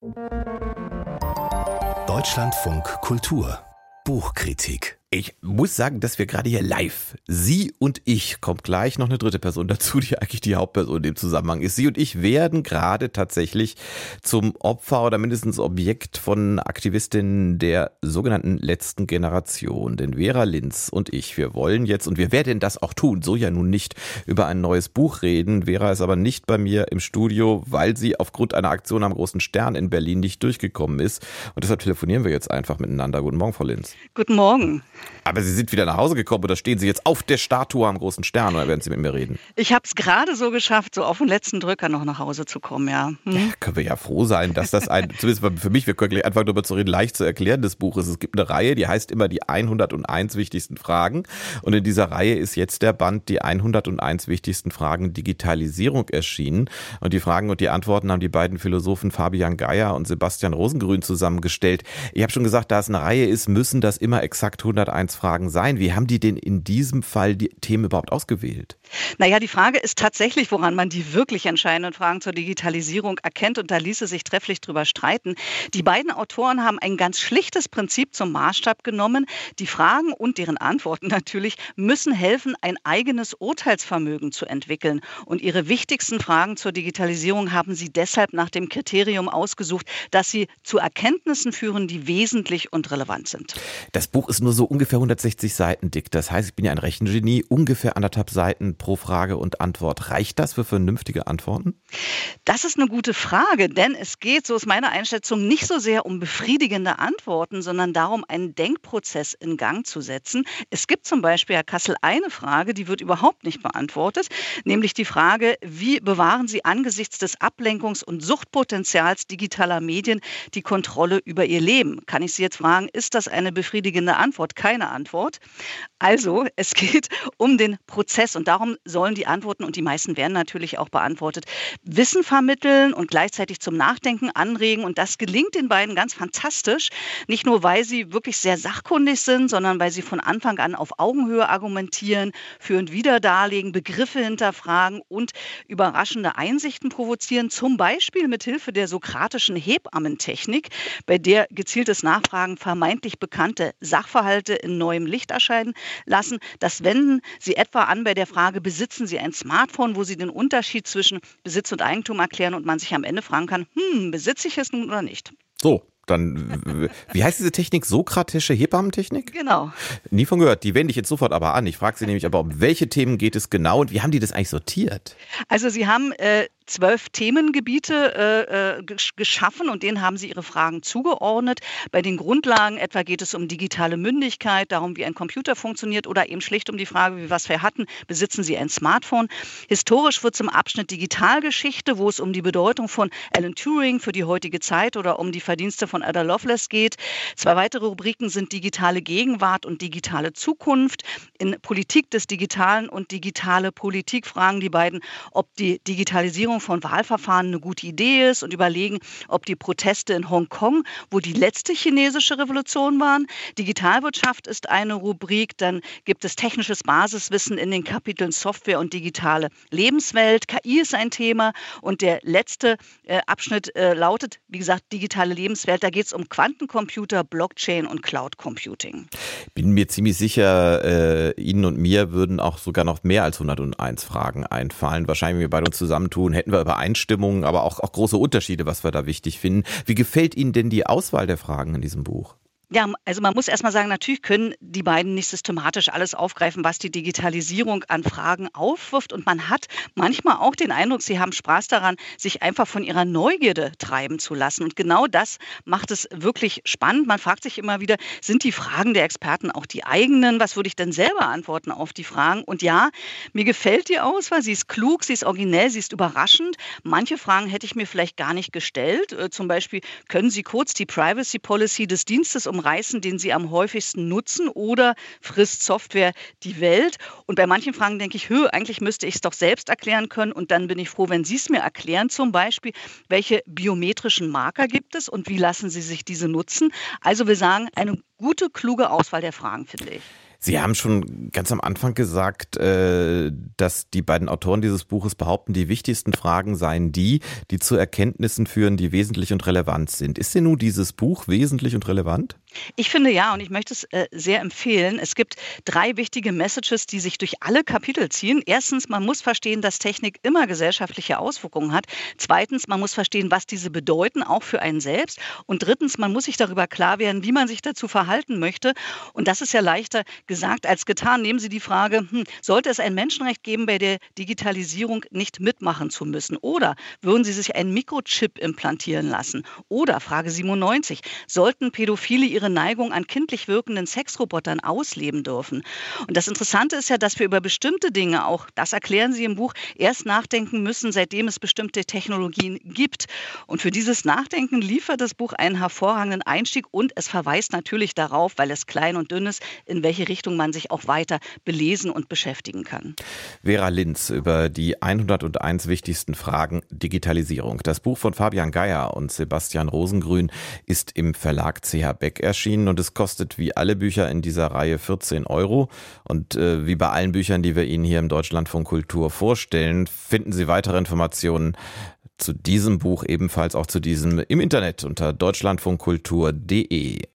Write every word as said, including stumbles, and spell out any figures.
Deutschlandfunk Kultur Buchkritik. Ich muss sagen, dass wir gerade hier live, Sie und ich, kommt gleich noch eine dritte Person dazu, die eigentlich die Hauptperson in dem Zusammenhang ist. Sie und ich werden gerade tatsächlich zum Opfer oder mindestens Objekt von Aktivistinnen der sogenannten letzten Generation. Denn Vera Linz und ich, wir wollen jetzt, und wir werden das auch tun, so ja nun nicht, über ein neues Buch reden. Vera ist aber nicht bei mir im Studio, weil sie aufgrund einer Aktion am Großen Stern in Berlin nicht durchgekommen ist. Und deshalb telefonieren wir jetzt einfach miteinander. Guten Morgen, Frau Linz. Guten Morgen. Aber Sie sind wieder nach Hause gekommen oder stehen Sie jetzt auf der Statue am Großen Stern oder werden Sie mit mir reden? Ich habe es gerade so geschafft, so auf den letzten Drücker noch nach Hause zu kommen, ja. Hm. Ja, können wir ja froh sein, dass das ein, zumindest für mich, wir können gleich anfangen darüber zu reden, leicht zu erklären des Buches. Es gibt eine Reihe, die heißt immer die hunderteins wichtigsten Fragen. Und in dieser Reihe ist jetzt der Band die hunderteins wichtigsten Fragen Digitalisierung erschienen. Und die Fragen und die Antworten haben die beiden Philosophen Fabian Geyer und Sebastian Rosengrün zusammengestellt. Ich habe schon gesagt, da es eine Reihe ist, müssen das immer exakt hunderteins Fragen sein. Wie haben die denn in diesem Fall die Themen überhaupt ausgewählt? Naja, die Frage ist tatsächlich, woran man die wirklich entscheidenden Fragen zur Digitalisierung erkennt. Und da ließe sich trefflich drüber streiten. Die beiden Autoren haben ein ganz schlichtes Prinzip zum Maßstab genommen. Die Fragen und deren Antworten natürlich müssen helfen, ein eigenes Urteilsvermögen zu entwickeln. Und ihre wichtigsten Fragen zur Digitalisierung haben sie deshalb nach dem Kriterium ausgesucht, dass sie zu Erkenntnissen führen, die wesentlich und relevant sind. Das Buch ist nur so ungefähr hundertsechzig Seiten dick. Das heißt, ich bin ja ein Rechengenie, ungefähr anderthalb Seiten pro Frage und Antwort. Reicht das für vernünftige Antworten? Das ist eine gute Frage, denn es geht, so ist meine Einschätzung, nicht so sehr um befriedigende Antworten, sondern darum, einen Denkprozess in Gang zu setzen. Es gibt zum Beispiel, Herr Kassel, eine Frage, die wird überhaupt nicht beantwortet, nämlich die Frage, wie bewahren Sie angesichts des Ablenkungs- und Suchtpotenzials digitaler Medien die Kontrolle über Ihr Leben? Kann ich Sie jetzt fragen, ist das eine befriedigende Antwort? Keine Antwort. Also, es geht um den Prozess und darum sollen die Antworten, und die meisten werden natürlich auch beantwortet, Wissen vermitteln und gleichzeitig zum Nachdenken anregen. Und das gelingt den beiden ganz fantastisch. Nicht nur, weil sie wirklich sehr sachkundig sind, sondern weil sie von Anfang an auf Augenhöhe argumentieren, für und wider darlegen, Begriffe hinterfragen und überraschende Einsichten provozieren. Zum Beispiel mit Hilfe der sokratischen Hebammentechnik, bei der gezieltes Nachfragen vermeintlich bekannte Sachverhalte in neuem Licht erscheinen lassen. Das wenden sie etwa an bei der Frage, besitzen Sie ein Smartphone, wo Sie den Unterschied zwischen Besitz und Eigentum erklären und man sich am Ende fragen kann, hm, besitze ich es nun oder nicht? So, dann, wie heißt diese Technik? Sokratische Hebammentechnik? Genau. Nie von gehört. Die wende ich jetzt sofort aber an. Ich frage Sie nämlich aber, um welche Themen geht es genau und wie haben die das eigentlich sortiert? Also Sie haben äh, zwölf Themengebiete äh, gesch- geschaffen und denen haben Sie Ihre Fragen zugeordnet. Bei den Grundlagen etwa geht es um digitale Mündigkeit, darum, wie ein Computer funktioniert oder eben schlicht um die Frage, wie was wir hatten, besitzen Sie ein Smartphone? Historisch wird zum Abschnitt Digitalgeschichte, wo es um die Bedeutung von Alan Turing für die heutige Zeit oder um die Verdienste von Ada Lovelace geht. Zwei weitere Rubriken sind digitale Gegenwart und digitale Zukunft. In Politik des Digitalen und digitale Politik fragen die beiden, ob die Digitalisierung von Wahlverfahren eine gute Idee ist und überlegen, ob die Proteste in Hongkong, wo die letzte chinesische Revolution waren. Digitalwirtschaft ist eine Rubrik, dann gibt es technisches Basiswissen in den Kapiteln Software und digitale Lebenswelt. K I ist ein Thema und der letzte äh, Abschnitt äh, lautet, wie gesagt, digitale Lebenswelt. Da geht es um Quantencomputer, Blockchain und Cloud Computing. Bin mir ziemlich sicher, äh, Ihnen und mir würden auch sogar noch mehr als hunderteins Fragen einfallen. Wahrscheinlich, wenn wir beide uns zusammentun, hätten wir Übereinstimmungen, aber auch, auch große Unterschiede, was wir da wichtig finden. Wie gefällt Ihnen denn die Auswahl der Fragen in diesem Buch? Ja, also man muss erstmal sagen, natürlich können die beiden nicht systematisch alles aufgreifen, was die Digitalisierung an Fragen aufwirft. Und man hat manchmal auch den Eindruck, sie haben Spaß daran, sich einfach von ihrer Neugierde treiben zu lassen. Und genau das macht es wirklich spannend. Man fragt sich immer wieder, sind die Fragen der Experten auch die eigenen? Was würde ich denn selber antworten auf die Fragen? Und ja, mir gefällt die Auswahl. Sie ist klug, sie ist originell, sie ist überraschend. Manche Fragen hätte ich mir vielleicht gar nicht gestellt. Zum Beispiel, können Sie kurz die Privacy Policy des Dienstes umreißen, den Sie am häufigsten nutzen, oder frisst Software die Welt? Und bei manchen Fragen denke ich, hö, eigentlich müsste ich es doch selbst erklären können, und dann bin ich froh, wenn Sie es mir erklären, zum Beispiel, welche biometrischen Marker gibt es und wie lassen Sie sich diese nutzen? Also wir sagen, eine gute, kluge Auswahl der Fragen, finde ich. Sie haben schon ganz am Anfang gesagt, äh, dass die beiden Autoren dieses Buches behaupten, die wichtigsten Fragen seien die, die zu Erkenntnissen führen, die wesentlich und relevant sind. Ist denn nun dieses Buch wesentlich und relevant? Ich finde ja, und ich möchte es äh, sehr empfehlen. Es gibt drei wichtige Messages, die sich durch alle Kapitel ziehen. Erstens, man muss verstehen, dass Technik immer gesellschaftliche Auswirkungen hat. Zweitens, man muss verstehen, was diese bedeuten, auch für einen selbst. Und drittens, man muss sich darüber klar werden, wie man sich dazu verhalten möchte. Und das ist ja leichter gesagt als getan. Nehmen Sie die Frage, hm, sollte es ein Menschenrecht geben, bei der Digitalisierung nicht mitmachen zu müssen? Oder würden Sie sich einen Mikrochip implantieren lassen? Oder, Frage siebenundneunzig, sollten Pädophile ihre Neigung an kindlich wirkenden Sexrobotern ausleben dürfen? Und das Interessante ist ja, dass wir über bestimmte Dinge, auch das erklären Sie im Buch, erst nachdenken müssen, seitdem es bestimmte Technologien gibt. Und für dieses Nachdenken liefert das Buch einen hervorragenden Einstieg und es verweist natürlich darauf, weil es klein und dünn ist, in welche Richtung man sich auch weiter belesen und beschäftigen kann. Vera Linz über die hunderteins wichtigsten Fragen Digitalisierung. Das Buch von Fabian Geier und Sebastian Rosengrün ist im Verlag C H Beck erschienen und es kostet wie alle Bücher in dieser Reihe vierzehn Euro. Und äh, wie bei allen Büchern, die wir Ihnen hier im Deutschlandfunk Kultur vorstellen, finden Sie weitere Informationen zu diesem Buch, ebenfalls auch zu diesem im Internet unter deutschlandfunkkultur punkt de.